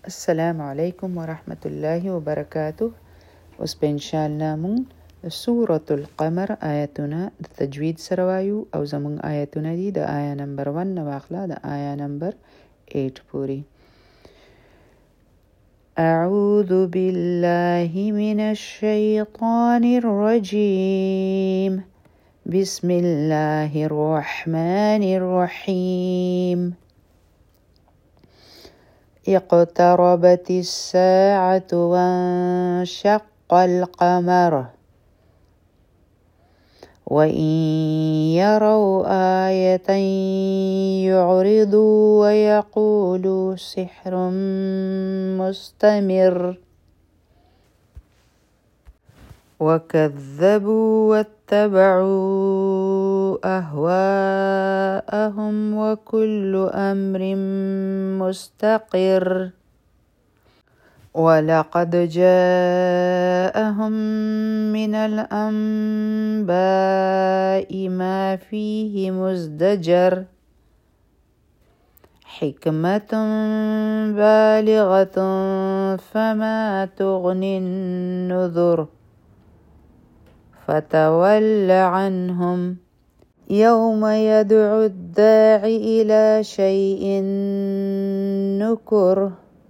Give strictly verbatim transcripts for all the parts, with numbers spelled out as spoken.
Assalamu alaikum wa rahmatullahi wa barakatuh. Uspenshal namun Suratul Qamar ayatuna tajwid sarawayu au zamung ayatuna di da aya number one na wakhla da aya number eight puri. أعوذ بالله من الشيطان الرجيم بسم الله الرحمن الرحيم اقتربت الساعة وانشق القمر وإن يروا آية يعرضوا ويقولوا سحر مستمر وكذبوا واتبعوا أهواءهم وكل أمر مستقر ولقد جاءهم من الأنباء ما فيه مزدجر حكمة بالغة فما تغني النذر فتول عنهم يوم يدعو الداع إلى شيء نكر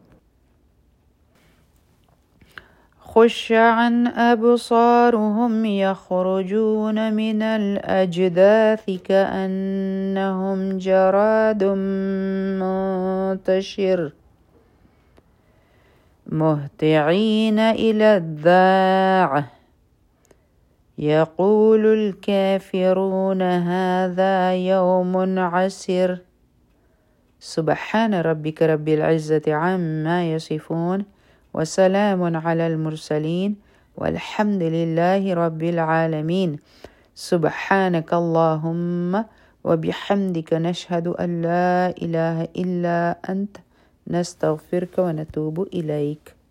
خش عن أبصارهم يخرجون من الأجداث كأنهم جراد منتشر مهطعين إلى الداع يقول الكافرون هذا يوم عسر سبحان ربك رب العزة عما يصفون وسلام على المرسلين والحمد لله رب العالمين سبحانك اللهم وبحمدك نشهد أن لا إله إلا أنت نستغفرك ونتوب إليك.